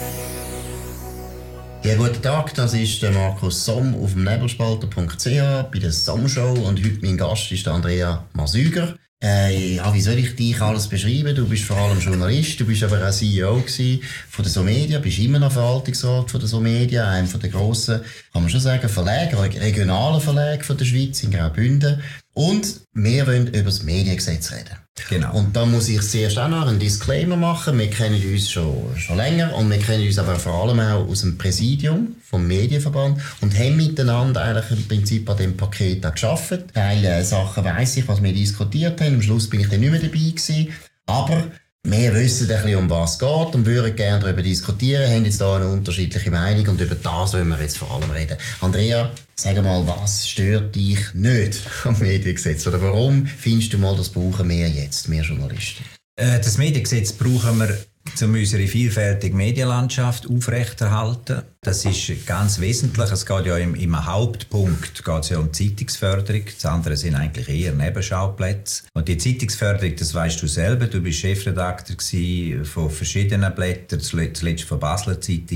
Ja, guten Tag, das ist der Markus Somm auf dem Nebelspalter.ch bei der Somm-Show und heute mein Gast ist der Andrea Masüger. Ja, wie soll ich dich alles beschreiben? Du bist vor allem Journalist, du bist aber auch CEO von der SoMedia, bist immer noch Verwaltungsrat von der SoMedia, einem von der grossen, kann man schon sagen, Verlage, regionalen Verlage von der Schweiz in Graubünden. Und wir wollen über das Mediengesetz reden. Genau. Und da muss ich zuerst auch noch einen Disclaimer machen. Wir kennen uns schon länger und wir kennen uns aber vor allem auch aus dem Präsidium vom Medienverband und haben miteinander eigentlich im Prinzip an dem Paket auch gearbeitet. Teile Sachen weiss ich, was wir diskutiert haben. Am Schluss bin ich dann nicht mehr dabei gewesen. Aber wir wissen ein bisschen, um was es geht und würden gerne darüber diskutieren, haben jetzt da eine unterschiedliche Meinung und über das wollen wir jetzt vor allem reden. Andrea, sag mal, was stört dich nicht am Mediengesetz? Oder warum findest du mal, das brauchen wir jetzt, mehr Journalisten? Das Mediengesetz brauchen wir, um unsere vielfältige Medienlandschaft aufrechterhalten. Das ist ganz wesentlich. Es geht ja im Hauptpunkt geht's ja um Zeitungsförderung. Das andere sind eigentlich eher Nebenschauplätze. Und die Zeitungsförderung, das weißt du selber. Du bist Chefredakteur von verschiedenen Blättern, zuletzt von Basler Zeitung,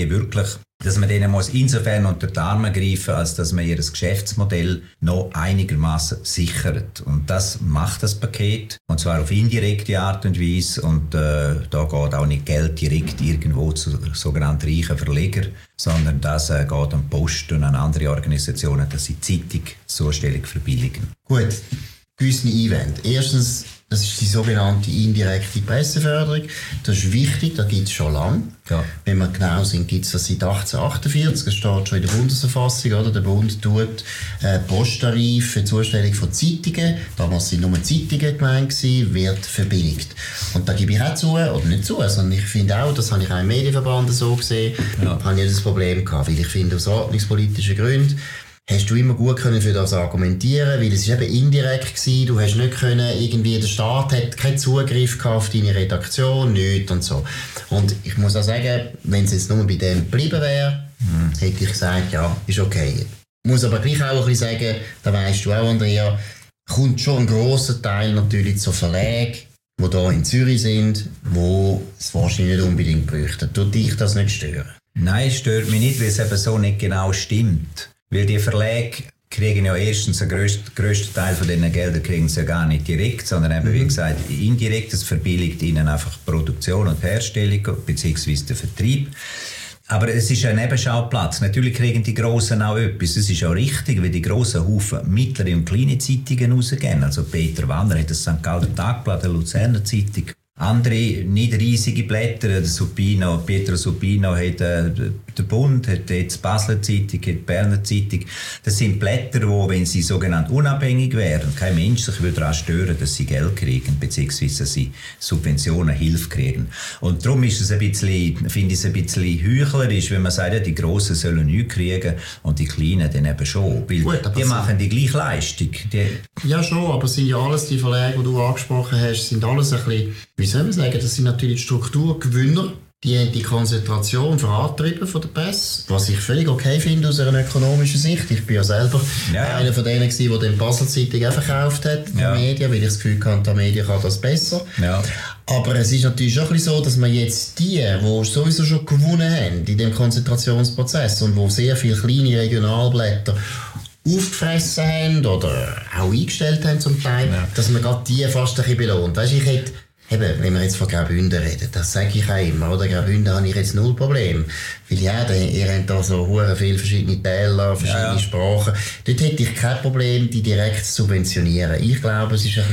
dass man denen muss insofern unter die Arme greifen, als dass man ihr Geschäftsmodell noch einigermaßen sichert. Und das macht das Paket. Und zwar auf indirekte Art und Weise. Und da geht auch nicht Geld direkt irgendwo zu sogenannten reichen Verlegern, sondern das geht an Post und an andere Organisationen, dass sie die Zeitungszustellung verbilligen. Gut, gewisse Einwände. Erstens, das ist die sogenannte indirekte Presseförderung. Das ist wichtig, das gibt es schon lange. Ja. Wenn wir genau sind, gibt es das seit 1848. Das steht schon in der Bundesverfassung. Oder? Der Bund tut Posttarif für die Zustellung von Zeitungen, damals sind nur Zeitungen gemeint gewesen, wird verbilligt. Und da gebe ich auch zu, oder nicht zu, sondern ich finde auch, das habe ich auch im Medienverband so gesehen, habe ich das Problem gehabt, weil ich finde, aus ordnungspolitischen Gründen hast du immer gut können für das argumentieren, weil es ist eben indirekt gewesen, du hast nicht können, irgendwie, der Staat hat keinen Zugriff gehabt auf deine Redaktion, nichts und so. Und ich muss auch sagen, wenn es jetzt nur bei dem geblieben wäre, hätte ich gesagt, ja, ist okay. Ich muss aber gleich auch ein bisschen sagen, da weisst du auch, Andrea, kommt schon ein grosser Teil natürlich zu Verlagen, die hier in Zürich sind, die es wahrscheinlich nicht unbedingt bräuchten. Tut dich das nicht stören? Nein, stört mich nicht, weil es eben so nicht genau stimmt. Weil die Verlage kriegen ja erstens den grössten Teil von diesen Geldern kriegen sie ja gar nicht direkt, sondern eben, wie gesagt, indirekt. Das verbilligt ihnen einfach die Produktion und die Herstellung bzw. den Vertrieb. Aber es ist ein Nebenschauplatz. Natürlich kriegen die Grossen auch etwas. Das ist auch richtig, weil die grossen Haufen mittlere und kleine Zeitungen rausgehen. Also Peter Wanner hat das St. Galler Tagblatt, der Luzerner Zeitung. Andere nicht riesige Blätter, der Pietro Supino hat der Bund, hat jetzt die Basler Zeitung, hat die Berner Zeitung. Das sind Blätter, die, wenn sie sogenannt unabhängig wären, kein Mensch sich würde daran stören, dass sie Geld kriegen, beziehungsweise dass sie Subventionen, Hilfe kriegen. Und darum ist es finde ich es ein bisschen heuchlerisch, wenn man sagt, ja, die Grossen sollen nichts kriegen und die Kleinen dann eben schon. Weil gut, die machen die gleiche Leistung. Ja schon, aber sind ja alles die Verlage, die du angesprochen hast, sind alles ein bisschen, wie soll man sagen, das sind natürlich Strukturgewinner, die Konzentration vorantrieben von der Presse, was ich völlig okay finde aus einer ökonomischen Sicht. Ich bin ja selber einer von denen gewesen, der den Basel Zeitung auch verkauft hat, die Medien, weil ich das Gefühl hatte, die Medien kann das besser. Ja. Aber es ist natürlich schon ein bisschen so, dass man jetzt die sowieso schon gewonnen haben in dem Konzentrationsprozess und wo sehr viele kleine Regionalblätter aufgefressen haben oder auch eingestellt haben zum Teil, dass man gerade die fast ein bisschen belohnt. Weißt, ich hätte eben, wenn wir jetzt von Graubünden reden, das sage ich auch immer, oder? Graubünden habe ich jetzt null Problem. Weil ihr habt da so viele verschiedene Täler, verschiedene Sprachen. Dort hätte ich kein Problem, die direkt zu subventionieren. Ich glaube, es ist schon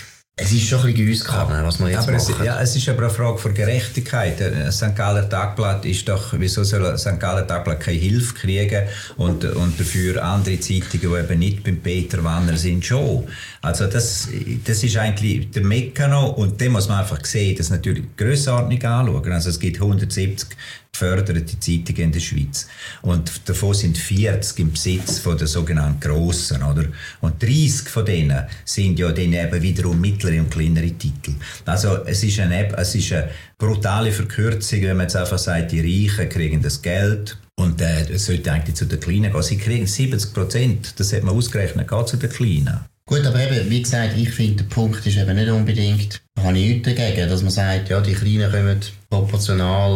ein bisschen Giusskannen, was wir jetzt machen. Es ist aber eine Frage von Gerechtigkeit. St. Galler Tagblatt ist doch, wieso soll St. Galler Tagblatt keine Hilfe kriegen und dafür andere Zeitungen, die eben nicht beim Peter Wanner sind, schon. Also das ist eigentlich der Mekano und den muss man einfach sehen, das natürlich die Grössenordnung anschauen. Also es gibt 170 geförderte Zeitungen in der Schweiz. Und davon sind 40 im Besitz von der sogenannten Grossen, oder? Und 30 von denen sind ja dann eben wiederum mittlere und kleinere Titel. Also es ist eine brutale Verkürzung, wenn man jetzt einfach sagt, die Reichen kriegen das Geld und es sollte eigentlich zu den Kleinen gehen. Sie kriegen 70%, das hat man ausgerechnet, geht zu den Kleinen. Gut, aber eben, wie gesagt, ich finde, der Punkt ist eben nicht unbedingt, da habe ich nichts dagegen, dass man sagt, ja, die Kleinen kommen proportional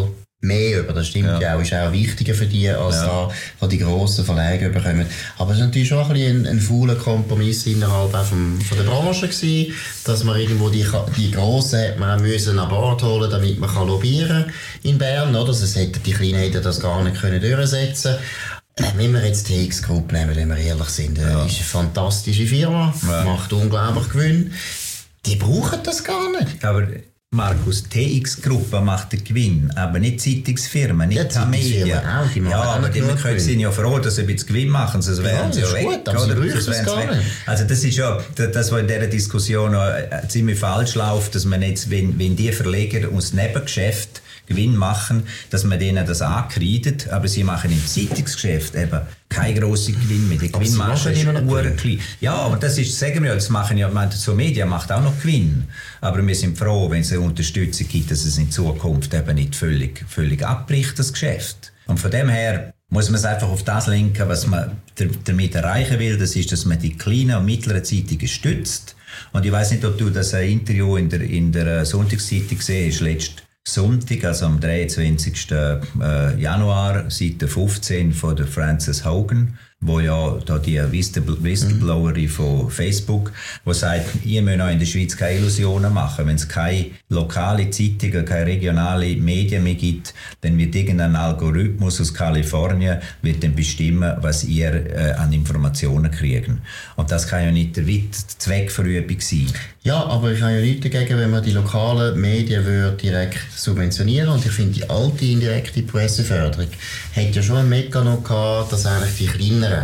mehr über, das stimmt ja auch, ist auch wichtiger für die, als da, was die grossen Verlage bekommen. Aber es war natürlich schon ein bisschen ein fauler Kompromiss innerhalb auch von der Branche gewesen, dass man irgendwo die Grossen hat man auch müssen an Bord holen, damit man kann lobbyieren in Bern, oder? Also die Kleinen hätten das gar nicht können durchsetzen. Wenn wir jetzt die TX Group nehmen, wenn wir ehrlich sind, ist eine fantastische Firma, macht unglaublich Gewinn. Die brauchen das gar nicht. Aber Markus, TX-Gruppe macht den Gewinn, aber nicht Zeitungsfirmen, nicht Tamedia. Aber wir sind ja froh, dass sie ein bisschen Gewinn machen, sonst wären sie ja weg. Gut, aber sie brauchen es gar nicht. Also das ist ja, das was in dieser Diskussion noch ziemlich falsch läuft, dass man jetzt, wenn die Verleger aus Nebengeschäft Gewinn machen, dass man denen das ankreidet, aber sie machen im Zeitungsgeschäft eben keinen grossen Gewinn mehr. Die Gewinnmarge ist urklein. Ja, aber das ist, sagen wir ja, das machen ja, so Media macht auch noch Gewinn. Aber wir sind froh, wenn es eine Unterstützung gibt, dass es in Zukunft eben nicht völlig abbricht, das Geschäft. Und von dem her muss man es einfach auf das lenken, was man damit erreichen will. Das ist, dass man die kleinen und mittleren Zeitungen stützt. Und ich weiss nicht, ob du das Interview in der Sonntagszeitung gesehen hast, letzten Sonntag, also am 23. Januar, Seite 15 von der Frances Hogan, wo ja da die Whistleblowerin von Facebook, wo sagt, ihr müsst auch in der Schweiz keine Illusionen machen. Wenn es keine lokale Zeitung, keine regionale Medien mehr gibt, dann wird irgendein Algorithmus aus Kalifornien wird dann bestimmen, was ihr an Informationen kriegen. Und das kann ja nicht der Zweckverübung sein. Ja, aber ich habe ja nichts dagegen, wenn man die lokalen Medien direkt subventionieren. Und ich finde, die alte indirekte Presseförderung hat ja schon einen Mechanismus gehabt, dass eigentlich die kleineren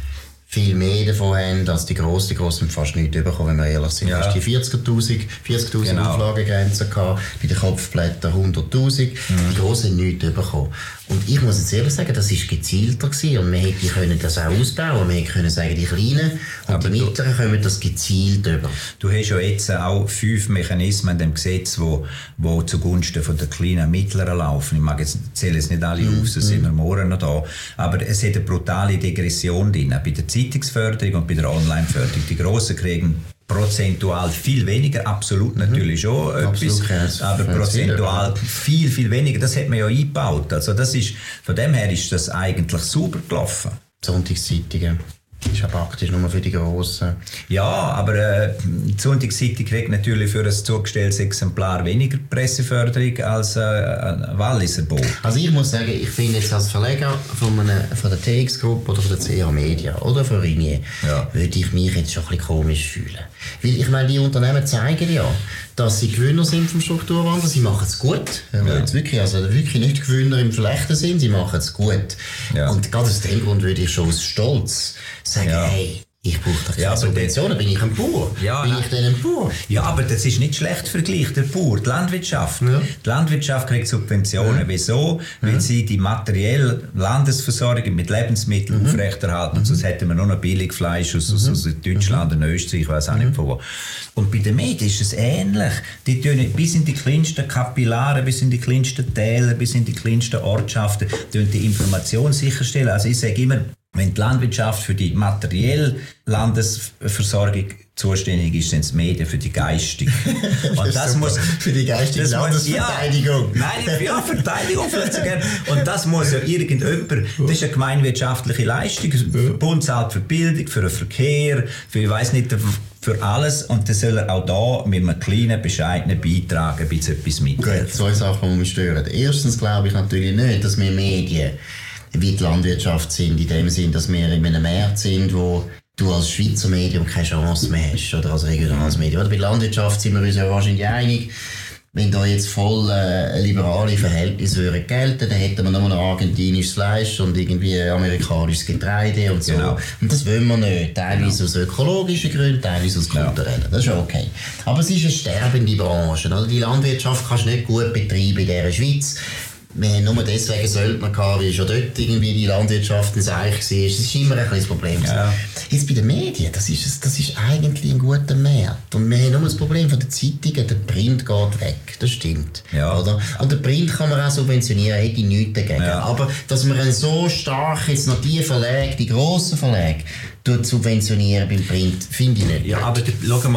viel mehr davon haben als die Grossen. Die Grossen haben fast nichts bekommen, wenn wir ehrlich sind. Ja. Du hast die 40'000 genau. Auflagegrenze gehabt, bei den Kopfblättern 100'000. Die Grossen haben nichts bekommen. Und ich muss jetzt ehrlich sagen, das war gezielter gewesen. Und wir hätten das auch ausbauen. Wir hätten können sagen, die Kleinen und aber die Mittleren kommen das gezielt über. Du hast ja jetzt auch 5 Mechanismen in dem Gesetz, die zugunsten von der Kleinen und Mittleren laufen. Ich zähle jetzt nicht alle auf, sonst sind wir morgen noch da. Aber es hat eine brutale Degression drin. Bei der Zeitungsförderung und bei der Online-Förderung. Die Grossen kriegen prozentual viel weniger, absolut natürlich schon etwas, aber prozentual viel weniger. Das hat man ja eingebaut. Also das ist, von dem her ist das eigentlich super gelaufen. Sonntagszeitungen. Ist ja praktisch nur für die Grossen. Ja, aber die Sonntagszeitung kriegt natürlich für ein zugestelltes Exemplar weniger Presseförderung als ein Walliser Buch. Also ich muss sagen, ich finde jetzt als Verleger von der TX Group oder von der CA Media oder von Ringier, würde ich mich jetzt schon ein bisschen komisch fühlen. Weil ich meine, die Unternehmen zeigen ja, dass sie Gewinner sind vom Strukturwandel. Sie machen es gut. Jetzt wirklich nicht Gewinner im schlechten Sinn, sie machen es gut. Ja. Und gerade aus dem Grund würde ich schon aus Stolz sagen, hey, ich brauche doch keine Subventionen, bin ich ein Bauer? Ja, bin ich denn ein Bauer? Ja, aber das ist nicht schlecht vergleicht, der Bauer, die Landwirtschaft. Ja. Die Landwirtschaft kriegt Subventionen. Ja. Wieso? Weil sie die materielle Landesversorgung mit Lebensmitteln aufrechterhalten. Sonst hätten wir nur noch Billigfleisch aus Deutschland und Österreich, ich weiss auch nicht von wo. Und bei den Medien ist es ähnlich. Die tun bis in die kleinsten Kapillare, bis in die kleinsten Täler, bis in die kleinsten Ortschaften die Information sicherstellen. Also ich sage immer, wenn die Landwirtschaft für die materielle Landesversorgung zuständig ist, sind es Medien für die geistige. Und das muss für die geistige Landesverteidigung. Ja, Verteidigung vielleicht so gerne. Und das muss ja irgendjemand, das ist eine gemeinwirtschaftliche Leistung. Der Bund zahlt für Bildung, für den Verkehr, für, ich weiss nicht, für alles. Und das soll er auch da mit einem kleinen, bescheidenen Beitrag ein bisschen etwas mithelfen. Gut, 2 Sachen, die mich stören. Erstens glaube ich natürlich nicht, dass wir Medien wie die Landwirtschaft sind, in dem Sinn, dass wir in einem Markt sind, wo du als Schweizer Medium keine Chance mehr hast, oder als regionales Medium. Oder bei der Landwirtschaft sind wir uns ja wahrscheinlich einig, wenn da jetzt voll liberale Verhältnisse gelten, dann hätten wir nur noch argentinisches Fleisch und irgendwie amerikanisches Getreide und so. Genau. Und das wollen wir nicht. Teilweise aus ökologischen Gründen, teilweise aus kulturellen. Das ist ja okay. Aber es ist eine sterbende Branche. Oder? Die Landwirtschaft kannst du nicht gut betreiben in dieser Schweiz. Wir haben nur deswegen Söldner gehabt, weil schon dort irgendwie die Landwirtschaft ein Seich war. Das ist immer ein kleines Problem. Ja. Jetzt bei den Medien, das ist eigentlich ein guter Markt. Und wir haben nur das Problem von den Zeitungen, der Print geht weg. Das stimmt. Ja. Oder? Und der Print kann man auch subventionieren, hätte ich nichts dagegen. Ja. Aber dass man so stark jetzt noch die Verlage, die grossen Verlage, subventionieren beim Print, finde ich nicht. Ja, aber schau mal,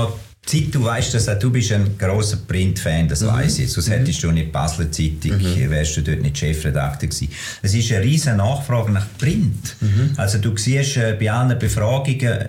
Du weißt, dass du bist ein grosser Print-Fan, das weiss ich. Sonst hättest du nicht Basler Zeitung, wärst du dort nicht Chefredakteur gewesen. Es ist eine riesige Nachfrage nach Print. Also du siehst bei allen Befragungen,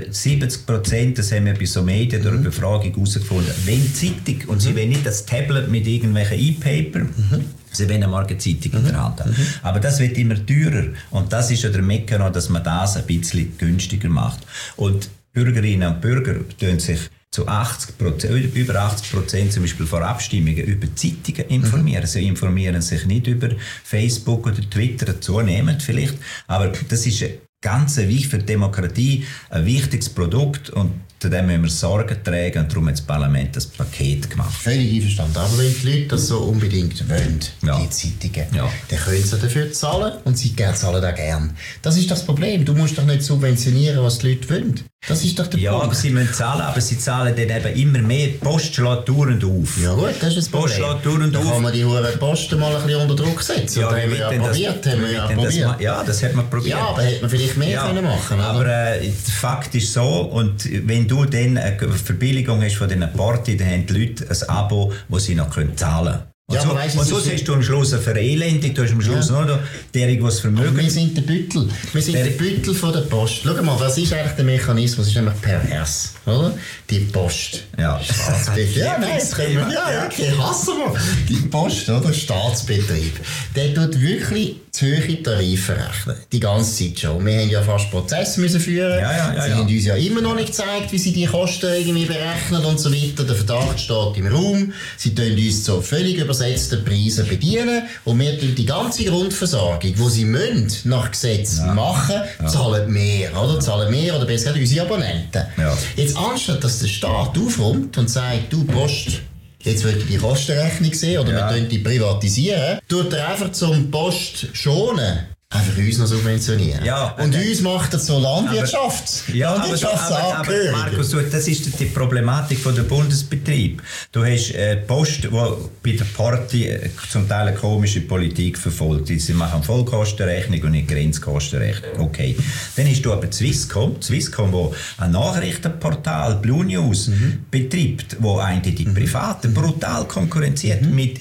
70%, das haben wir bei so Medien durch eine Befragung herausgefunden, wenn Zeitung, und sie wollen nicht das Tablet mit irgendwelchen E-Paper, sie wollen eine Markenzeitung in der Hand haben. Aber das wird immer teurer. Und das ist ja der Mechanismus, dass man das ein bisschen günstiger macht. Und Bürgerinnen und Bürger tun sich zu 80%, über 80% zum Beispiel vor Abstimmungen über Zeitungen informieren. Sie informieren sich nicht über Facebook oder Twitter, zunehmend vielleicht, aber das ist ganz wichtig für die Demokratie, ein wichtiges Produkt und zu dem müssen wir Sorge tragen und darum hat das Parlament das Paket gemacht. Völlig einverstanden. Aber wenn die Leute das so unbedingt wollen, die Zeitungen, dann können sie dafür zahlen und sie zahlen auch gern. Das ist das Problem. Du musst doch nicht subventionieren, was die Leute wollen. Das ist doch der Punkt. Ja, aber sie müssen zahlen, aber sie zahlen dann eben immer mehr. Die Post schlägt dauernd auf. Ja gut, das ist das Problem. Post schlägt dauernd auf. Da kann man die hohen Posten mal ein bisschen unter Druck setzen. Ja, das haben wir ja probiert. Ja, das hat man probiert. Ja, aber hätte man vielleicht mehr können machen. Oder? Aber der Fakt ist so, und wenn du dann eine Verbilligung hast von diesen Party, dann haben die Leute ein Abo, das sie noch zahlen können. Und ja, so hast du am Schluss eine Verelendung, du hast am Schluss nur noch derjenige, was Vermögen... Wir sind der Büttel. Wir sind der Büttel von der Post. Schau mal, was ist eigentlich der Mechanismus? Das ist nämlich pervers, oder? Die Post. Ja. Staatsbetrieb. Ja, nein, das können wir... Ja, okay, hassen wir. Die Post, oder? Staatsbetrieb. Der tut wirklich zu hohe Tarife rechnen. Die ganze Zeit schon. Wir haben ja fast Prozesse müssen führen. Sie haben uns ja immer noch nicht gezeigt, wie sie die Kosten irgendwie berechnen und so weiter. Der Verdacht steht im Raum. Sie tun uns so völlig übersetzten Preisen bedienen und wir tun die ganze Grundversorgung, die sie müssen, nach Gesetz machen, zahlen mehr, oder? Zahlen mehr oder besser gesagt unsere Abonnenten. Ja. Jetzt anstatt, dass der Staat aufräumt und sagt, du Post, jetzt wollt ihr die Kostenrechnung sehen oder wir tun die privatisieren, tut er einfach zum Post schonen. Einfach uns noch subventionieren. Ja, und uns macht das so Landwirtschaft. Aber Markus, das ist die Problematik von der Bundesbetrieb. Du hast Post, die bei der Party zum Teil eine komische Politik verfolgt. Sie machen Vollkostenrechnung und nicht Grenzkostenrechnung. Okay. Dann hast du aber Swisscom, wo ein Nachrichtenportal Blue News betreibt, wo eigentlich die Privaten brutal konkurrenziert mit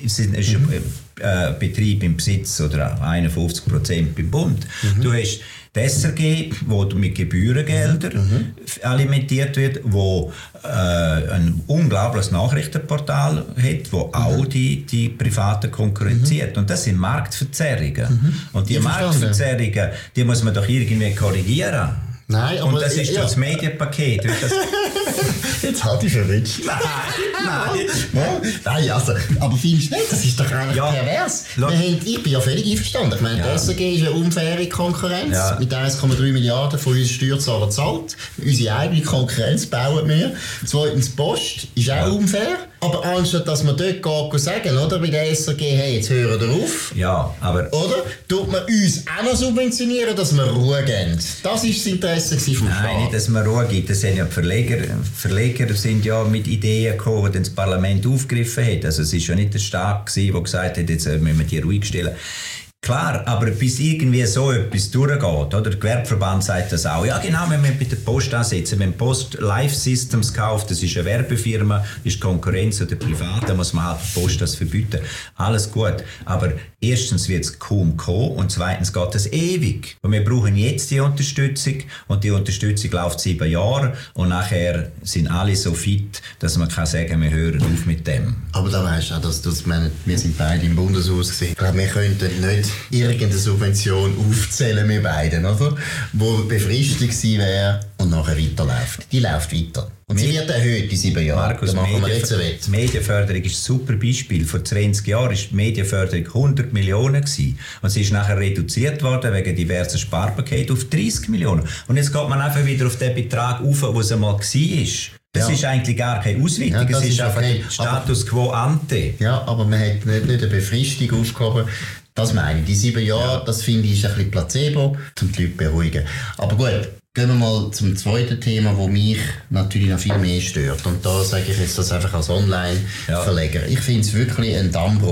Betrieb im Besitz oder 51% beim Bund. Du hast die SRG, wo mit Gebührengeldern alimentiert wird, wo ein unglaubliches Nachrichtenportal hat, wo auch die Privaten konkurrenziert. Und das sind Marktverzerrungen. Und die Marktverzerrungen, die muss man doch irgendwie korrigieren. Nein, aber und das ist das Medienpaket. Jetzt halt ich verwünscht. Nein, also, aber findest du nicht? Das ist doch eigentlich pervers. Ich bin ja völlig einverstanden. Ich meine, die SRG ist eine unfaire Konkurrenz. Ja. Mit 1,3 Milliarden von uns Steuerzahlern zahlt. Unsere eigene Konkurrenz bauen wir. Zweitens, Post ist auch unfair. Aber anstatt dass man dort geht sagen, oder, bei der SRG, hey, jetzt hören wir auf. Ja, aber... Oder? Tut man uns auch noch subventionieren, dass wir Ruhe geben? Das ist das Interesse vom Staat. Nein, nicht, dass man Ruhe gibt. Das sind ja die Verleger. Verleger sind ja mit Ideen gekommen, die das Parlament aufgegriffen hat. Also es war ja nicht der Staat, der gesagt hat, jetzt müssen wir die ruhig stellen. Klar, aber bis irgendwie so etwas durchgeht, oder? Der Gewerbeverband sagt das auch. Ja, genau, wenn wir bei der Post ansetzen. Wenn Post Life Systems kauft, das ist eine Werbefirma, ist Konkurrenz oder privat, dann muss man halt der Post das verbieten. Alles gut. Aber erstens wird es kaum kommen und zweitens geht es ewig. Und wir brauchen jetzt die Unterstützung und die Unterstützung läuft 7 Jahre und nachher sind alle so fit, dass man kann sagen, wir hören auf mit dem. Aber da weisst du auch, dass wir sind beide im Bundeshaus gesehen. Ich glaube, wir könnten nicht irgendeine Subvention aufzählen, wir beiden, oder? Wo befristet gewesen wäre und nachher weiterläuft. Die läuft weiter. Und sie wird erhöht in 7 Jahren. Markus, Medienförderung ist ein super Beispiel. Vor 20 Jahren war die Medienförderung 100 Millionen gewesen. Und sie ist nachher reduziert worden wegen diversen Sparpaketen auf 30 Millionen. Und jetzt geht man einfach wieder auf den Betrag auf, wo es einmal war. Das ist eigentlich gar keine Ausweitung, es ist einfach Status quo ante. Ja, aber man hat nicht eine Befristung aufgehoben. Das meine ich. Die 7 Jahre, das finde ich, ist ein bisschen Placebo, um die Leute beruhigen. Aber gut, gehen wir mal zum zweiten Thema, das mich natürlich noch viel mehr stört. Und da sage ich jetzt das einfach als Online-Verleger. Ich finde es wirklich ein Dammbruch,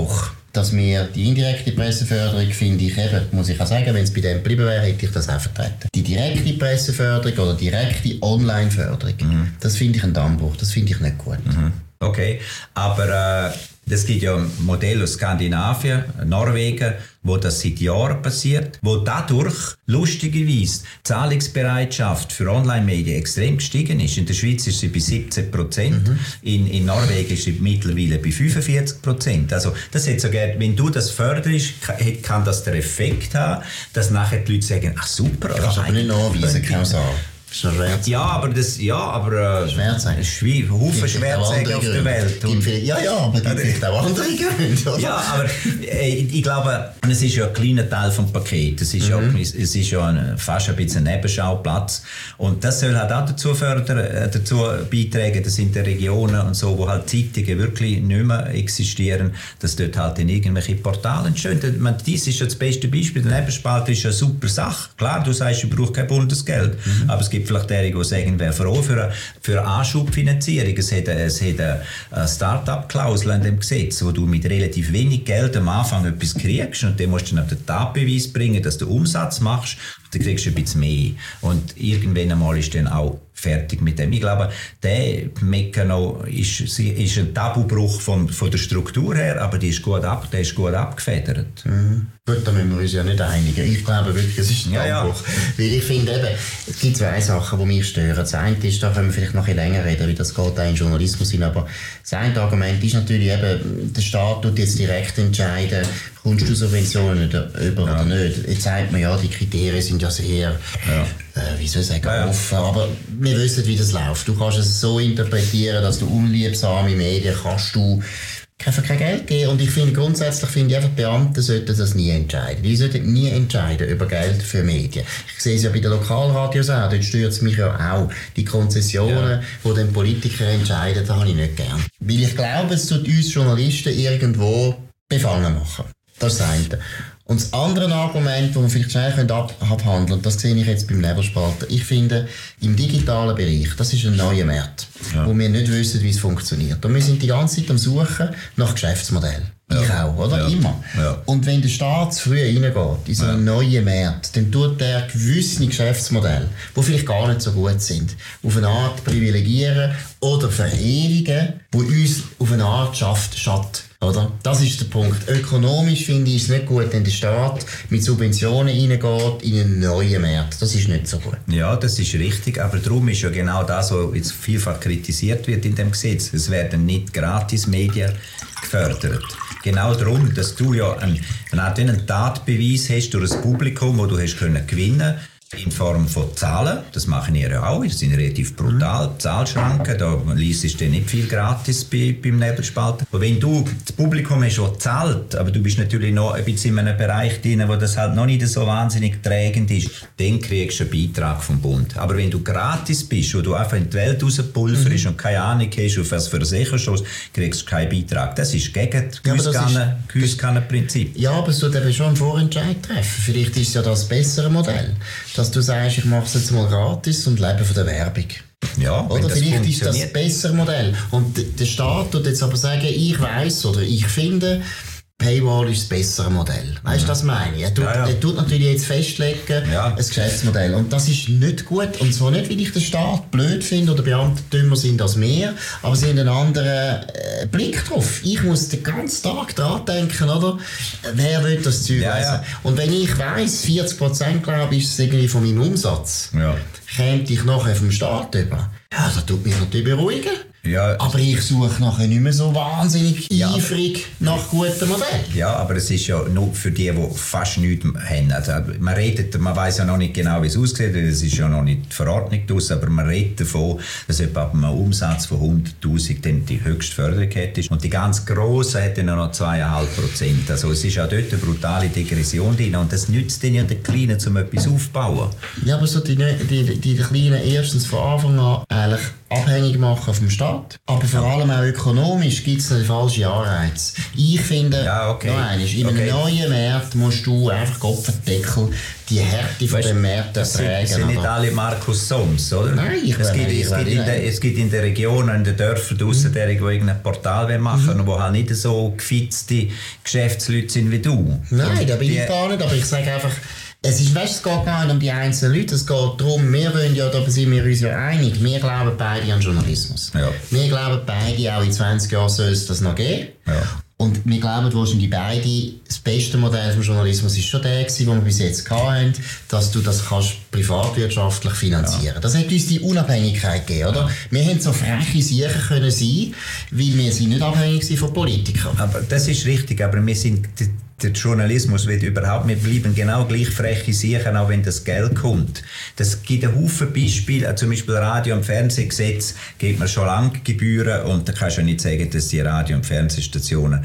dass wir die indirekte Presseförderung, finde ich eben, muss ich auch sagen, wenn es bei dem geblieben wäre, hätte ich das auch vertreten. Die direkte Presseförderung oder direkte Online-Förderung, das finde ich ein Dammbruch, das finde ich nicht gut. Okay, aber es gibt ja ein Modell aus Skandinavien, Norwegen, wo das seit Jahren passiert, wo dadurch lustigerweise die Zahlungsbereitschaft für Online-Medien extrem gestiegen ist. In der Schweiz ist sie bei 17%, in Norwegen ist sie mittlerweile bei 45%. Also das hat sogar, wenn du das förderst, kann das den Effekt haben, dass nachher die Leute sagen, ach super. Kannst aber nicht nachweisen, kausal. Ist noch schwer zu aber schwer zu sagen. Haufen schwer zu sagen auf der Welt. Aber es gibt vielleicht auch andere Gründe, oder? Ja, aber ich glaube, es ist ja ein kleiner Teil vom Paket. Es ist ja fast ein bisschen ein Nebenschauplatz. Und das soll halt auch dazu beitragen, dass in den Regionen und so, wo halt Zeitungen wirklich nicht mehr existieren, dass dort halt in irgendwelche Portale entstehen. Dies ist ja das beste Beispiel. Der Nebenspalte ist eine super Sache. Klar, du sagst, ich brauche kein Bundesgeld. Aber es gibt vielleicht derjenige, die sagen, wäre froh für eine Anschubfinanzierung. Es hat eine Start-up-Klausel in dem Gesetz, wo du mit relativ wenig Geld am Anfang etwas kriegst und dann musst du dann den Tatbeweis bringen, dass du Umsatz machst, und dann kriegst du ein bisschen mehr. Und irgendwann einmal ist dann auch fertig mit dem. Ich glaube, der Mechanismus ist ein Tabubruch von der Struktur her, aber der ist gut abgefedert. Gut, da müssen wir uns ja nicht einigen. Ich glaube wirklich, es ist ein Tabubruch. Weil ich finde eben, es gibt zwei Sachen, die mich stören. Das eine ist, da können wir vielleicht noch ein bisschen länger reden, weil das geht auch in Journalismus hin, aber das eine Argument ist natürlich eben, der Staat tut jetzt direkt entscheiden, kommst du Subventionen über oder nicht. Jetzt sagt man ja, die Kriterien sind ja sehr, wie soll ich sagen, offen, aber wir wissen, wie das läuft. Du kannst es so interpretieren, dass du unliebsame Medien kannst du kein Geld geben. Und ich finde, grundsätzlich finde ich einfach, Beamte sollten das nie entscheiden. Die sollten nie entscheiden über Geld für Medien. Ich sehe es ja bei den Lokalradios auch, dort stört es mich ja auch. Die Konzessionen, die den Politiker entscheiden, das habe ich nicht gern. Weil ich glaube, es tut uns Journalisten irgendwo befangen machen. Das ist das eine. Und das andere Argument, das wir vielleicht schnell abhandeln können, und das sehe ich jetzt beim Nebelspalter, ich finde, im digitalen Bereich, das ist ein neuer Markt, wo wir nicht wissen, wie es funktioniert. Und wir sind die ganze Zeit am Suchen nach Geschäftsmodellen. Ich auch, oder? Immer. Ja. Und wenn der Staat zu früh reingeht in so einen neuen Markt, dann tut er gewisse Geschäftsmodelle, die vielleicht gar nicht so gut sind, auf eine Art privilegieren oder verewigen, die uns auf eine Art schadet. Oder? Das ist der Punkt. Ökonomisch finde ich es nicht gut, wenn der Staat mit Subventionen reingeht in einen neuen Markt. Das ist nicht so gut. Ja, das ist richtig, aber darum ist ja genau das, was jetzt vielfach kritisiert wird in dem Gesetz. Es werden nicht gratis Medien gefördert. Genau darum, dass du ja einen Tatbeweis hast durch das Publikum, wo du hast gewinnen können, in Form von Zahlen. Das machen ihr ja auch. Die sind relativ brutal. Zahlschranken, da liest du nicht viel gratis beim Nebelspalter. Und wenn du das Publikum hast, das zahlt, aber du bist natürlich noch ein bisschen in einem Bereich drin, wo das halt noch nicht so wahnsinnig trägend ist, dann kriegst du einen Beitrag vom Bund. Aber wenn du gratis bist, wo du einfach in die Welt rauspulverst und keine Ahnung hast, auf was für ein Sicherstoß, kriegst du keinen Beitrag. Das ist gegen das Gießkannenprinzip. Ja, aber es tut eben schon einen Vorentscheid treffen. Vielleicht ist ja das bessere Modell. Dass du sagst, ich mache es jetzt mal gratis und lebe von der Werbung. Ja, oder vielleicht ist das ein besseres Modell. Und der Staat tut jetzt aber sagen, ich weiss oder ich finde, Paywall ist das bessere Modell. Weißt du, das meine ich? Er tut natürlich jetzt festlegen, ein Geschäftsmodell. Und das ist nicht gut. Und zwar nicht, weil ich den Staat blöd finde oder Beamte dümmer sind als wir, aber sie haben einen anderen Blick drauf. Ich muss den ganzen Tag dran denken, oder? Wer will das Zeug lesen? Und wenn ich weiss, 40% glaube ich, ist es irgendwie von meinem Umsatz, käme ich nachher vom Staat über. Ja, das tut mich natürlich beruhigen. Ja, aber ich suche nachher nicht mehr so wahnsinnig eifrig nach guten Modellen. Ja, aber es ist ja nur für die fast nichts haben. Also man weiss ja noch nicht genau, wie es aussieht, es ist ja noch nicht die Verordnung draus, aber man redet davon, dass etwa ab einem Umsatz von 100'000 dann die höchste Förderung hätte. Und die ganz Grossen hätten noch 2,5%. Also es ist auch dort eine brutale Degression drin und das nützt dann ja den Kleinen, um etwas aufzubauen. Ja, aber so die Kleinen erstens von Anfang an eigentlich abhängig machen vom Staat. Staat. Aber vor allem auch ökonomisch gibt es einen falschen Anreiz. Ich finde, in einem neuen Markt musst du einfach Kopfendeckel die Härte von dem Markt ertragen. Es sind nicht alle Markus Soms, oder? Nein, es gibt in den Regionen, in den Dörfern draussen, die irgendein Portal machen wollen, wo halt nicht so gefitzte Geschäftsleute sind wie du. Nein, da bin ich gar nicht, aber ich sage einfach, es geht gar nicht um die einzelnen Leute, es geht darum, wir wollen ja, da sind wir uns ja einig, wir glauben beide an Journalismus. Ja. Wir glauben beide, auch in 20 Jahren soll es das noch geben. Ja. Und wir glauben wahrscheinlich beide, das beste Modell vom Journalismus ist schon der gewesen, den wir bis jetzt hatten, dass du das kannst privatwirtschaftlich finanzieren. Ja. Das hat uns die Unabhängigkeit gegeben, oder? Ja. Wir haben so freche Sicher können sein, weil wir sind nicht abhängig sind von Politikern. Aber das ist richtig, aber wir sind... Der Journalismus wird überhaupt, wir bleiben genau gleich freche Sicher, auch wenn das Geld kommt. Das gibt einen Haufen Beispiele, zum Beispiel Radio- und Fernsehgesetz gibt man schon lange Gebühren und da kannst du ja nicht sagen, dass die Radio- und Fernsehstationen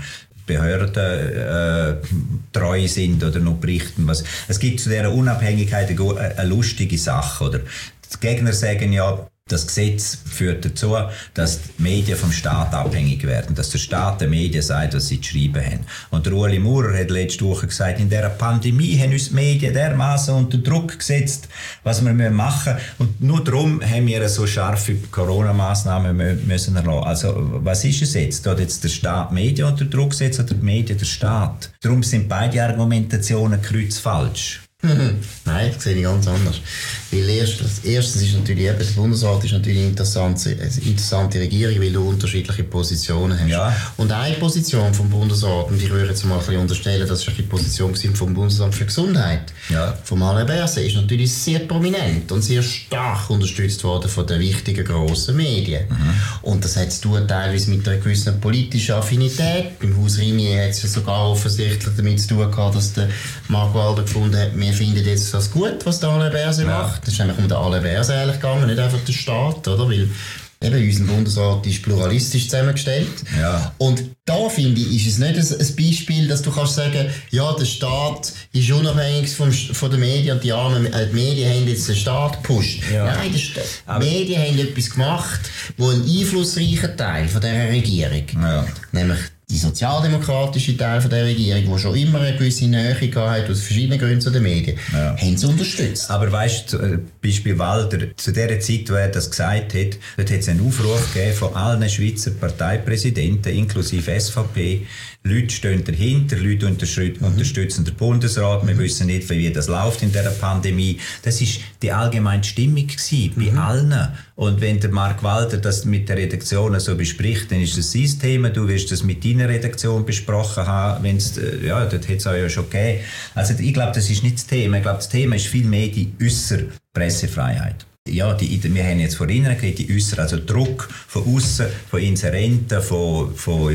Behörden treu sind oder noch berichten. Es gibt zu dieser Unabhängigkeit eine lustige Sache. Oder? Die Gegner sagen ja, das Gesetz führt dazu, dass die Medien vom Staat abhängig werden, dass der Staat den Medien sagt, was sie zu schreiben haben. Und der Ueli Maurer hat letzte Woche gesagt, in dieser Pandemie haben uns die Medien dermaßen unter Druck gesetzt, was wir machen müssen. Und nur darum haben wir so scharfe Corona-Massnahmen müssen erlassen. Also, was ist es jetzt? Tut jetzt der Staat Medien unter Druck gesetzt oder die Medien der Staat? Darum sind beide Argumentationen kreuzfalsch. Nein, das sehe ich ganz anders. Weil erstens ist natürlich eben, der Bundesrat ist natürlich eine interessante Regierung, weil du unterschiedliche Positionen hast. Ja. Und eine Position vom Bundesrat, und ich würde jetzt mal ein bisschen unterstellen, das ist die Position vom Bundesamt für Gesundheit, vom Alain Berset, ist natürlich sehr prominent und sehr stark unterstützt worden von den wichtigen grossen Medien. Und das hat zu tun teilweise mit einer gewissen politischen Affinität. Beim Haus Rimier hat es ja sogar offensichtlich damit zu tun gehabt, dass der Marc Walder gefunden hat, wir finden jetzt das gut, was der Alain Berset macht. Das ist nämlich um den Alain Berset eigentlich gegangen, nicht einfach den Staat, oder? Weil eben unser Bundesrat ist pluralistisch zusammengestellt. Ja. Und da finde ich, ist es nicht ein Beispiel, dass du kannst sagen, ja, der Staat ist unabhängig von den Medien und die Medien haben jetzt den Staat gepusht. Ja. Nein, die Medien haben etwas gemacht, wo ein einflussreicher Teil von dieser Regierung, nämlich die sozialdemokratische Teil von der Regierung, die schon immer eine gewisse Nähe hat, aus verschiedenen Gründen zu den Medien, haben sie unterstützt. Aber weißt du, Beispiel Walder, zu der Zeit, wo er das gesagt hat, dort hat es einen Aufruf gegeben von allen Schweizer Parteipräsidenten, inklusive SVP. Leute stehen dahinter, Leute unterstützen den Bundesrat, wir wissen nicht, wie das läuft in dieser Pandemie. Das war die allgemeine Stimmung bei allen. Und wenn der Marc Walder das mit der Redaktion so bespricht, dann ist das sein Thema, du wirst das mit deiner Redaktion besprochen haben, dort hat es auch ja schon gegeben. Also ich glaube, das ist nicht das Thema. Ich glaube, das Thema ist vielmehr die äußere Pressefreiheit. Ja, wir haben jetzt von innen geredet, die äußeren, also Druck von außen, von Inserenten, von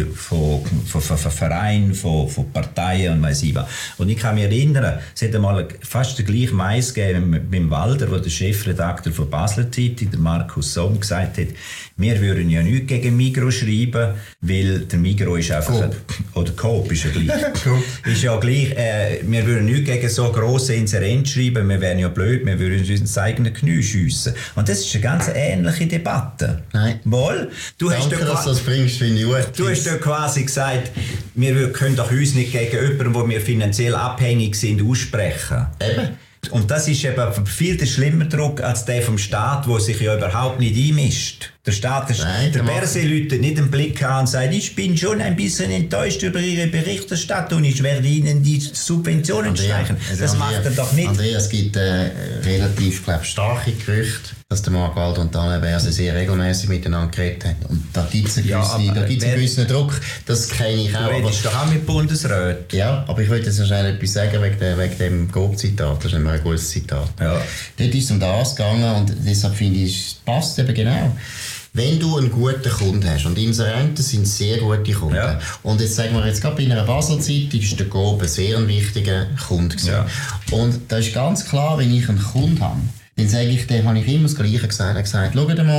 Vereinen, von Parteien und weiss ich was. Und ich kann mich erinnern, es hat einmal fast den gleichen Mais gegeben mit dem Walder, wo der Chefredakteur von Basler Zeitung, der Markus Somm, gesagt hat, wir würden ja nichts gegen Migros schreiben, weil der Migros ist einfach... Oder Coop ist ja gleich. Ist ja gleich, wir würden nichts gegen so grosse Inserenten schreiben, wir wären ja blöd, wir würden uns ins eigene Knie schiessen. Und das ist eine ganz ähnliche Debatte. Nein. Wohl? Danke, dass du das bringst, finde ich gut. Du hast ja quasi gesagt, wir können doch uns nicht gegen jemanden, wo wir finanziell abhängig sind, aussprechen. Eben. Und das ist eben viel der schlimmer Druck als der vom Staat, der sich ja überhaupt nicht einmischt. Der Staat, der Berset nicht einen Blick an und sagt, ich bin schon ein bisschen enttäuscht über Ihre Berichterstattung, ich werde Ihnen die Subventionen streichen. Das macht er doch nicht. Andrea, es gibt relativ, glaube ich, starke Gerüchte, dass der Marc Walder und Alain Berset sehr regelmäßig miteinander geredet haben. Und da gibt es einen gewissen Druck, das kenne ich auch. Du redest doch auch mit Bundesräten. Ja, aber ich wollte jetzt wahrscheinlich etwas sagen wegen dem Coop-Zitat, das ist immer ein gutes Zitat. Ja. Dort ist es um das gegangen und deshalb finde ich, es passt eben genau. Wenn du einen guten Kunden hast, und Inserenten sind sehr gute Kunden, und jetzt sagen wir jetzt gerade bei einer Basel-Zeitung ist der Coop ein sehr wichtiger Kunde gewesen. Ja. Und da ist ganz klar, wenn ich einen Kunden habe, dann sage ich dem, habe ich immer das Gleiche gesagt. Er hat gesagt, schau mal,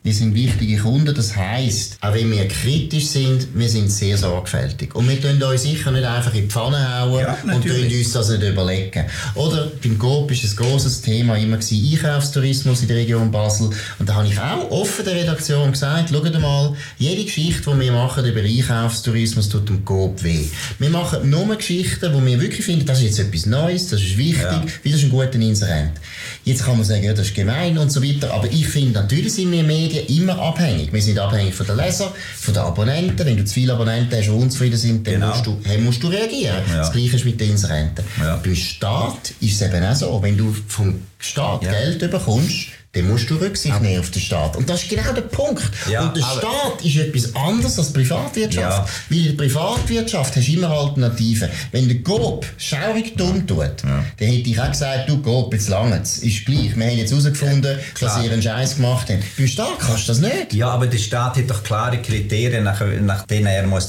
wir sind wichtige Kunden, das heisst, auch wenn wir kritisch sind, wir sind sehr sorgfältig. Und wir tun uns sicher nicht einfach in die Pfanne hauen und tun uns das nicht überlegen. Oder beim Coop ist ein grosses Thema immer gewesen, Einkaufstourismus in der Region Basel. Und da habe ich auch offen der Redaktion gesagt, schaut mal, jede Geschichte, die wir machen über Einkaufstourismus, tut dem Coop weh. Wir machen nur Geschichten, wo wir wirklich finden, das ist jetzt etwas Neues, das ist wichtig, wie das ist ein guter Inserent. Jetzt kann man sagen, ja, das ist gemein und so weiter, aber ich finde, natürlich sind wir Medien immer abhängig. Wir sind abhängig von den Lesern, von den Abonnenten. Wenn du zu viele Abonnenten hast, die unzufrieden sind, dann musst du reagieren. Ja. Das Gleiche ist mit den Inserenten. Ja. Beim Staat ist es eben auch so, wenn du vom Staat Geld bekommst, dann musst du Rücksicht nehmen auf den Staat. Und das ist genau der Punkt. Ja, und der Staat ist etwas anderes als die Privatwirtschaft. Ja. Weil in der Privatwirtschaft hast du immer Alternativen. Wenn der Coop schaurig dumm tut, dann hätte ich auch gesagt, du Coop, jetzt langt's. Ist gleich. Wir haben jetzt herausgefunden, dass ihr einen Scheiß gemacht habt. Beim Staat kannst du das nicht. Ja, aber der Staat hat doch klare Kriterien, nach denen er muss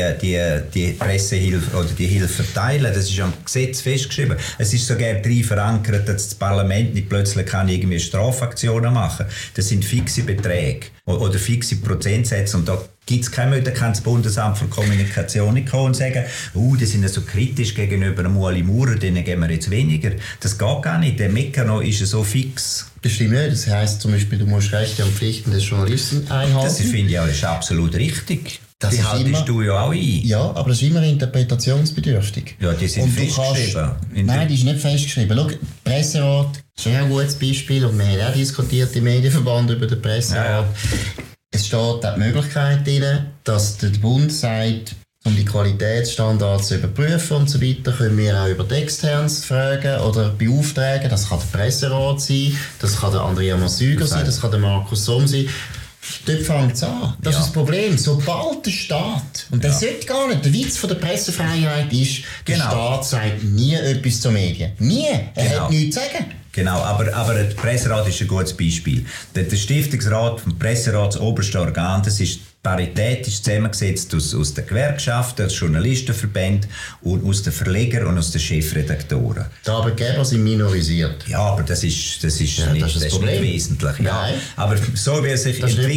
die Pressehilfe oder die Hilfe verteilen. Das ist am Gesetz festgeschrieben. Es ist sogar drin verankert, dass das Parlament nicht plötzlich irgendwie Strafaktionen machen. Das sind fixe Beträge oder fixe Prozentsätze und da gibt es keine Möglichkeit, das Bundesamt für Kommunikation nicht kommen und sagen, die sind ja so kritisch gegenüber dem Ueli Maurer, denen geben wir jetzt weniger. Das geht gar nicht. Der Mechanismus ist ja so fix. Das stimmt nicht. Das heisst zum Beispiel, du musst Rechte und Pflichten des Journalisten einhalten. Das finde ich auch, das ist absolut richtig. Das haltest du ja auch ein. Ja, aber das ist immer interpretationsbedürftig. Ja, die sind festgeschrieben. Nein, die ist nicht festgeschrieben. Schau, Presserat ist ein gutes Beispiel und wir haben auch diskutiert im Medienverband über den Presserat. Ja. Es steht auch die Möglichkeit drin, dass der Bund sagt, um die Qualitätsstandards zu überprüfen und so weiter, können wir auch über die Externs fragen oder beauftragen. Das kann der Presserat sein, das kann der Andrea Massüger sein, das kann der Markus Somm sein. Dort fängt es an. Das ist das Problem. Sobald der Staat, und das sollte gar nicht, der Witz von der Pressefreiheit ist, der Staat sagt nie etwas zu Medien. Nie. Er hat nichts zu sagen. Genau, aber der Presserat ist ein gutes Beispiel. Der Stiftungsrat vom Presserat, das oberste Organ, das ist paritätisch zusammengesetzt aus den Gewerkschaften, aus Journalistenverbänden und aus den Verlegern und aus den Chefredaktoren. Die Arbeitgeber sind minorisiert. Ja, aber das ist nicht wesentlich. Ja. Aber so wie er sich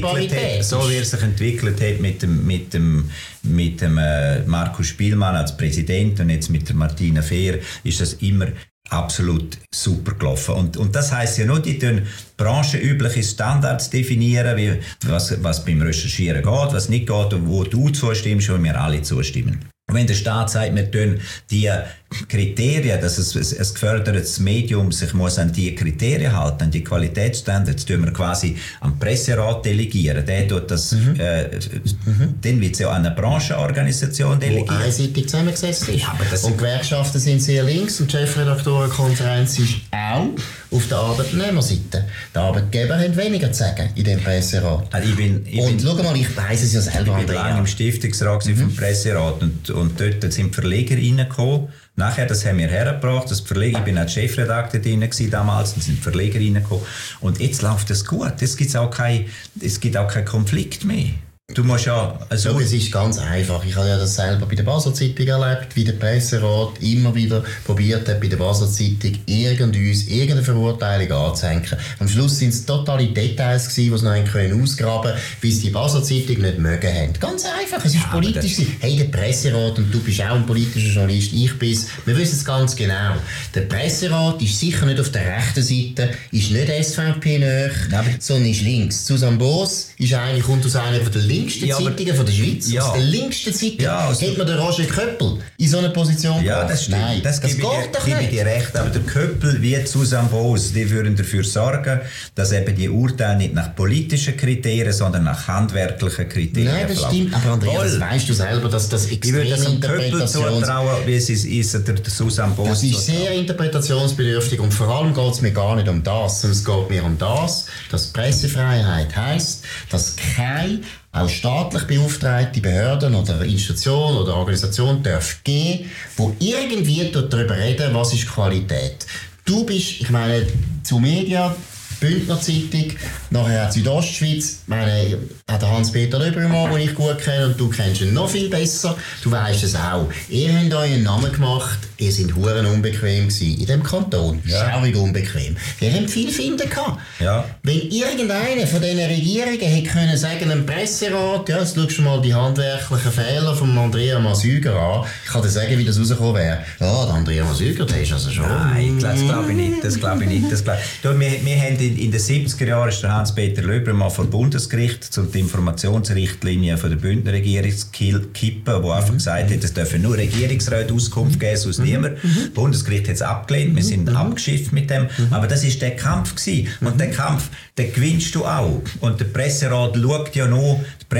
entwickelt hat mit dem Markus Spielmann als Präsident und jetzt mit der Martina Fehr, ist das immer absolut super gelaufen. Und das heisst ja nur, die branchenübliche Standards definieren, wie, was beim Recherchieren geht, was nicht geht und wo du zustimmst und wir alle zustimmen. Wenn der Staat sagt, wir tun die Kriterien, dass es gefördertes Medium sich muss an die Kriterien halten, an die Qualitätsstandards, tun wir quasi am Presserat delegieren. Der tut das, dann wird es ja an eine Branchenorganisation delegiert. Wo einseitig zusammengesetzt ist. Ja, und Gewerkschaften sind sehr links und die Chefredaktorenkonferenz ist auch auf der Arbeitnehmerseite. Die Arbeitgeber haben weniger zu sagen in dem Presserat. Also schau mal, ich weiss es ja selber. Ich war lange im Stiftungsrat vom Presserat und dort sind Verleger reingekommen. Nachher, das haben wir hergebracht, ich bin als Chefredakteur drin damals, und sind Verleger reingekommen. Und jetzt läuft das gut. Es gibt auch keinen Konflikt mehr. Du musst ja... Also es ist ganz einfach. Ich habe ja das selber bei der Basler Zeitung erlebt, wie der Presserat immer wieder probiert hat, bei der Basler Zeitung irgendeine Verurteilung anzuhängen. Am Schluss sind es totale Details gewesen, die sie noch ausgraben können, wie sie die Basler Zeitung nicht mögen haben. Ganz einfach. Es ist politisch. Hey, der Presserat, und du bist auch ein politischer Journalist, ich bin's. Wir wissen es ganz genau. Der Presserat ist sicher nicht auf der rechten Seite, ist nicht SVP-nöch, sondern ist links. Susanne Boos kommt aus einer von den linksten Zeitungen von der Schweiz. Aus der linksten Zeitung hat man den Roger Köppel in so eine Position gebracht. Ja, das stimmt. Nein, das geht doch nicht. Ich dir recht, aber der Köppel wie Susanne Boos, die würden dafür sorgen, dass eben die Urteile nicht nach politischen Kriterien, sondern nach handwerklichen Kriterien Nein, das stimmt. Aber Andrea, das weißt du selber, dass das extrem wie es ist der Susanne Boos. Das ist sehr interpretationsbedürftig und vor allem geht es mir gar nicht um das, sondern es geht mir um das, dass Pressefreiheit heisst, dass keine auch staatlich beauftragte Behörden oder Institution oder Organisation darf geben, wo irgendwie darüber reden, was ist Qualität. Du bist, ich meine, zu Media, Bündner Zeitung, nachher hat Südostschweiz, hat der Hans-Peter Löbermann, den ich gut kenne, und du kennst ihn noch viel besser, du weisst es auch. Ihr habt euch einen Namen gemacht, ihr seid huren unbequem gewesen, in diesem Kanton, schaurig unbequem. Ihr habt viel Finden gehabt. Ja. Wenn irgendeiner von diesen Regierungen hätte können sagen, ein Presserat, ja, jetzt schaust du mal die handwerklichen Fehler von Andrea Masüger an, ich kann dir sagen, wie das rausgekommen wäre. Ja, der Andrea Masüger, der ist also schon... Nein, das glaube ich nicht. Wir haben in den 70er Jahren ist der Hans-Peter Löbermann vor Bundesgericht zu den Informationsrichtlinien von der Bündner Regierung kippen, wo einfach gesagt hat, es dürfen nur Regierungsräte Auskunft geben, sonst niemand. Das Bundesgericht hat es abgelehnt, wir sind abgeschifft mit dem. Aber das war der Kampf gewesen. Und den Kampf, den gewinnst du auch. Und der Presserat schaut ja noch,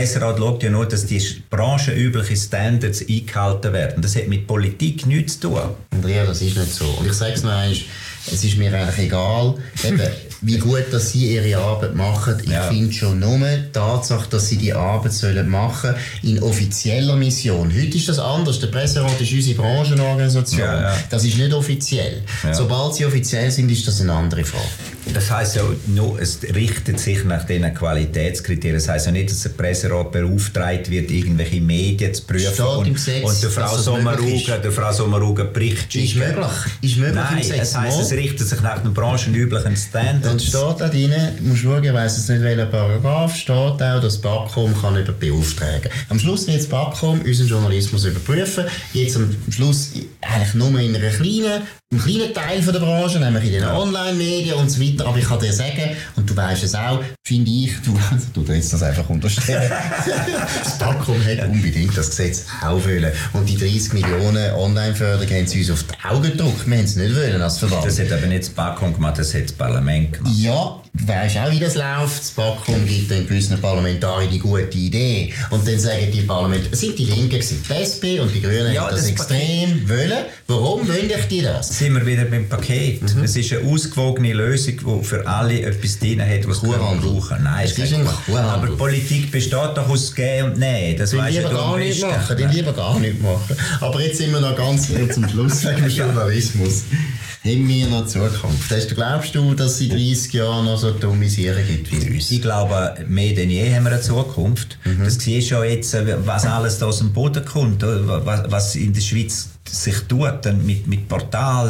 dass die branchenüblichen Standards eingehalten werden. Das hat mit Politik nichts zu tun. Andrea, das ist nicht so. Und ich sage es noch einmal, es ist mir eigentlich egal, eben, wie gut dass sie ihre Arbeit machen. Ich finde schon nur die Tatsache, dass sie die Arbeit machen sollen in offizieller Mission. Heute ist das anders. Der Presserat ist unsere Branchenorganisation. Das ist nicht offiziell. Sobald sie offiziell sind, ist das eine andere Frage. Das heisst ja nur, es richtet sich nach diesen Qualitätskriterien. Das heisst ja nicht, dass der Presserat beauftragt wird, irgendwelche Medien zu prüfen und der Frau Sommaruga Bericht schicken. Ist möglich. Nein, es heisst, es richtet sich nach den branchenüblichen Standards. Dann steht da drin, musst schauen, ich weiss jetzt nicht, welcher Paragraph, steht auch, dass das BAKOM kann beauftragen. Am Schluss wird das BAKOM unseren Journalismus überprüfen. Jetzt am Schluss eigentlich nur in einem kleinen Teil von der Branche, nämlich in den Online-Medien und so weiter. Aber ich kann dir sagen, und du weisst es auch, finde ich, du drehst das einfach unterstellen. Das BAKOM hätte unbedingt das Gesetz auch wollen. Und die 30 Millionen Online-Förderung haben sie uns auf die Augen gedruckt. Wir haben es nicht wollen als Verband. Das hat aber nicht das BAKOM gemacht, das hat das Parlament gemacht. Ja, du weisst auch, wie das läuft. Das BAKOM gibt den gewissen Parlamentariern die gute Idee. Und dann sagen die Parlamentarier, es sind die Linken gewesen, die SP und die Grünen haben das extrem wollen. Warum wollen die das? Sind wir wieder beim Paket. Es ist eine ausgewogene Lösung, die für alle etwas drin hat, was sie brauchen. Nein, es ist aber Politik besteht doch aus Gehen und Nehmen. Das weisst du am besten. Den lieber gar nicht machen. Aber jetzt sind wir noch ganz zum Schluss wegen dem Journalismus. Haben wir noch Zukunft? Glaubst du, dass es in 30 Jahren noch so dumme Sachen gibt wie uns? Ich glaube, mehr denn je haben wir eine Zukunft. Das siehst du ja jetzt, was alles da aus dem Boden kommt, was in der Schweiz sich tut, mit Portal,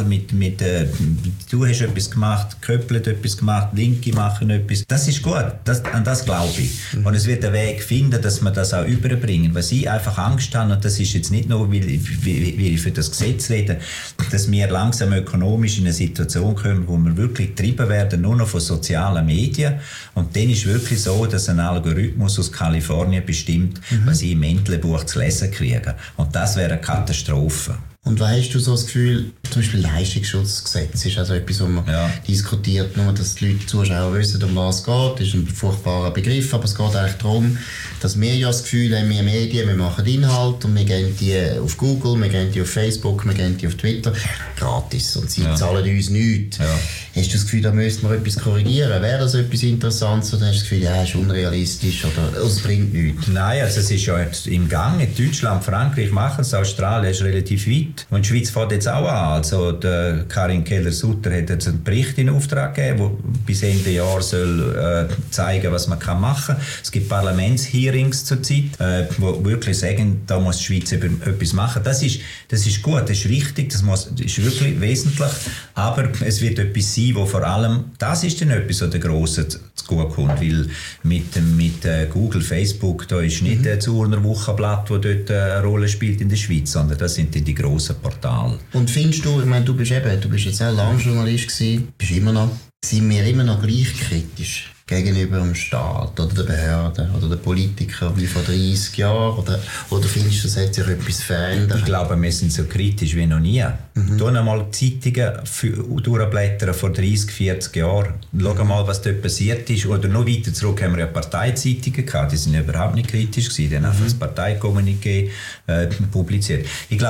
du hast etwas gemacht, Köppelt etwas gemacht, Linke machen etwas. Das ist gut, an das glaube ich. Und es wird einen Weg finden, dass wir das auch überbringen. Was ich einfach Angst habe, und das ist jetzt nicht nur, weil ich für das Gesetz rede, dass wir langsam ökonomisch in eine Situation kommen, wo wir wirklich getrieben werden, nur noch von sozialen Medien. Und dann ist wirklich so, dass ein Algorithmus aus Kalifornien bestimmt, was ich im Entlebuch zu lesen kriege. Und das wäre eine Katastrophe. Und hast du so das Gefühl, zum Beispiel Leistungsschutzgesetz ist also etwas, was man diskutiert, nur dass die Leute, die Zuschauer wissen, um was es geht. Das ist ein furchtbarer Begriff, aber es geht eigentlich darum, dass wir ja das Gefühl haben, wir Medien, wir machen Inhalt und wir gehen die auf Google, wir gehen die auf Facebook, wir gehen die auf Twitter, gratis, und sie zahlen uns nichts. Ja. Hast du das Gefühl, da müsste man etwas korrigieren? Wäre das etwas Interessantes oder hast du das Gefühl, es ist unrealistisch oder es bringt nichts? Nein, also es ist ja jetzt im Gang. In Deutschland, Frankreich machen es, Australien ist relativ weit. Und die Schweiz fängt jetzt auch an. Also der Karin Keller-Sutter hat jetzt einen Bericht in Auftrag gegeben, der bis Ende Jahr soll zeigen, was man machen kann. Es gibt Parlamentshearings zurzeit, die wirklich sagen, da muss die Schweiz etwas machen. Das ist gut, das ist richtig, das ist wirklich wesentlich. Aber es wird etwas sein, wo vor allem, das ist dann etwas, was der Grossen zugutekommt. Weil mit Google, Facebook, da ist nicht das Urner Wochenblatt, das dort eine Rolle spielt in der Schweiz, sondern das sind die grossen Portale. Und findest du, ich meine, du bist jetzt auch lange Journalist gewesen, bist immer noch, sind wir immer noch gleich kritisch gegenüber dem Staat oder den Behörden oder den Politikern wie vor 30 Jahren? Oder findest du, es hat sich etwas verändert? Ich glaube, wir sind so kritisch wie noch nie. Tu einmal Zeitungen durchblättern vor 30, 40 Jahren. Schau mal, was dort passiert ist. Oder noch weiter zurück haben wir ja Parteizeitungen gehabt. Die sind überhaupt nicht kritisch gewesen. Die haben einfach das Parteikommuniqué publiziert. Ich glaube,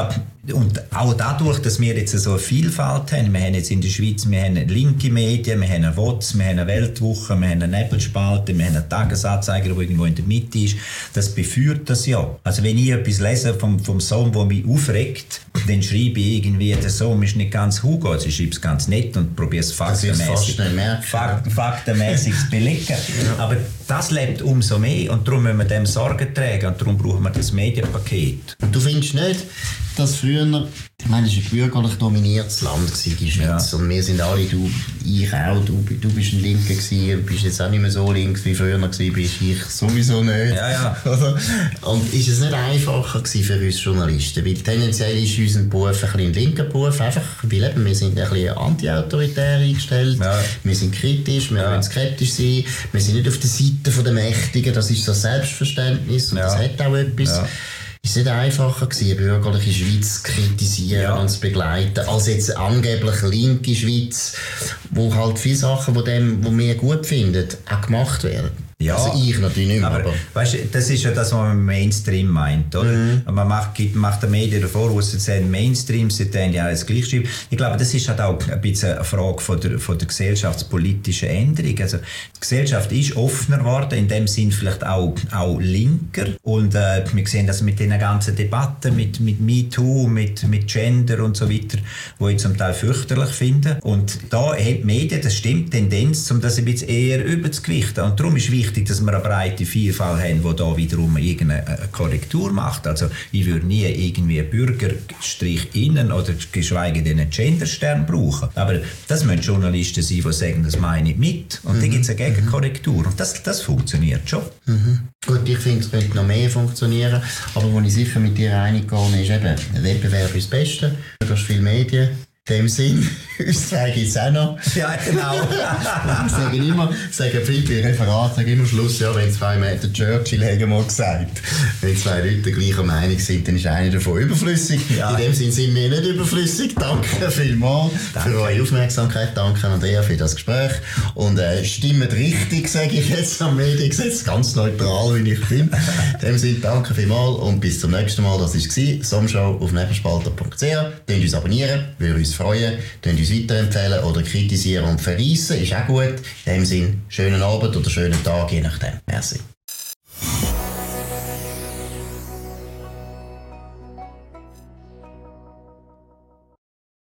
Und auch dadurch, dass wir jetzt so eine Vielfalt haben, wir haben jetzt in der Schweiz, wir haben linke Medien, wir haben eine WOTS, wir haben eine Weltwoche, wir haben eine Nebelspalte, wir haben einen Tagesanzeiger, der irgendwo in der Mitte ist, das befeuert das ja. Also wenn ich etwas lese vom Sohn, der mich aufregt, dann schreibe ich irgendwie, der Sohn ist nicht ganz Hugo, also ich schreibe es ganz nett und probiere es faktenmäßig zu belegen. Ja. Aber das lebt umso mehr und darum müssen wir dem Sorge tragen und darum brauchen wir das Medienpaket. Und du findest nicht, dass früher, ich meine, es war ein bürgerlich dominiertes Land in der Schweiz. Ja. Und wir sind alle, ich auch, du bist ein Linker gewesen, bist jetzt auch nicht mehr so links wie früher gewesen, bist ich sowieso nicht. Ja, ja. Und ist es nicht einfacher gewesen für uns Journalisten? Weil tendenziell ist unser Beruf ein bisschen ein linker Beruf, einfach, weil eben, wir sind ein bisschen anti-autoritär eingestellt, ja. Wir sind kritisch, wir wollen skeptisch sein, wir sind nicht auf der Seite der Mächtigen, das ist so Selbstverständnis und das hat auch etwas. Ja. Ist es nicht einfacher gewesen, eine bürgerliche Schweiz zu kritisieren und zu begleiten, als jetzt angeblich linke Schweiz, wo halt viele Sachen, die wir gut finden, auch gemacht werden? Ja, also ich natürlich nicht mehr. Aber weißt du, das ist ja das, was man Mainstream meint, oder? Man macht den Medien davor, wo sie sagen, Mainstream, sie dann ja alles gleich schreiben. Ich glaube, das ist halt auch ein bisschen eine Frage von der gesellschaftspolitischen Änderung. Also, die Gesellschaft ist offener geworden, in dem Sinn vielleicht auch linker. Und wir sehen das mit den ganzen Debatten, mit MeToo, mit Gender und so weiter, die ich zum Teil fürchterlich finde. Und da hat die Medien, das stimmt, Tendenz, um das ein bisschen eher überzugewichten. Und darum ist wichtig, dass wir eine breite Vielfalt haben, die da wiederum irgendeine Korrektur macht. Also ich würde nie irgendwie Bürgerstrich innen oder geschweige denn einen Genderstern brauchen. Aber das müssen Journalisten sein, die sagen, das meine ich mit. Und dann gibt es eine Gegenkorrektur. Und das funktioniert schon. Gut, ich finde, es könnte noch mehr funktionieren. Aber wo ich sicher mit dir einig gehe, ist eben, Wettbewerb ist das Beste. Du hast viele Medien. In dem Sinn, uns zwei gibt es auch noch. Ja, genau. sagen viele Referate, sagen immer Schluss, ja, wenn zwei Meter Churchill haben mal gesagt, wenn zwei Leute gleicher Meinung sind, dann ist einer davon überflüssig. Ja. In dem Sinn sind wir nicht überflüssig. Danke vielmals für eure Aufmerksamkeit. Danke Andrea für das Gespräch. Und stimmt richtig, sage ich jetzt am Mediengesetz, ganz neutral, wie ich bin. In dem Sinn, danke vielmals und bis zum nächsten Mal. Das war Somshow auf nebelspalter.ch. Könnt uns abonnieren, würde uns freuen, könnt uns weiterempfehlen oder kritisieren und verreissen, ist auch gut. In dem Sinn, schönen Abend oder schönen Tag, je nachdem. Merci.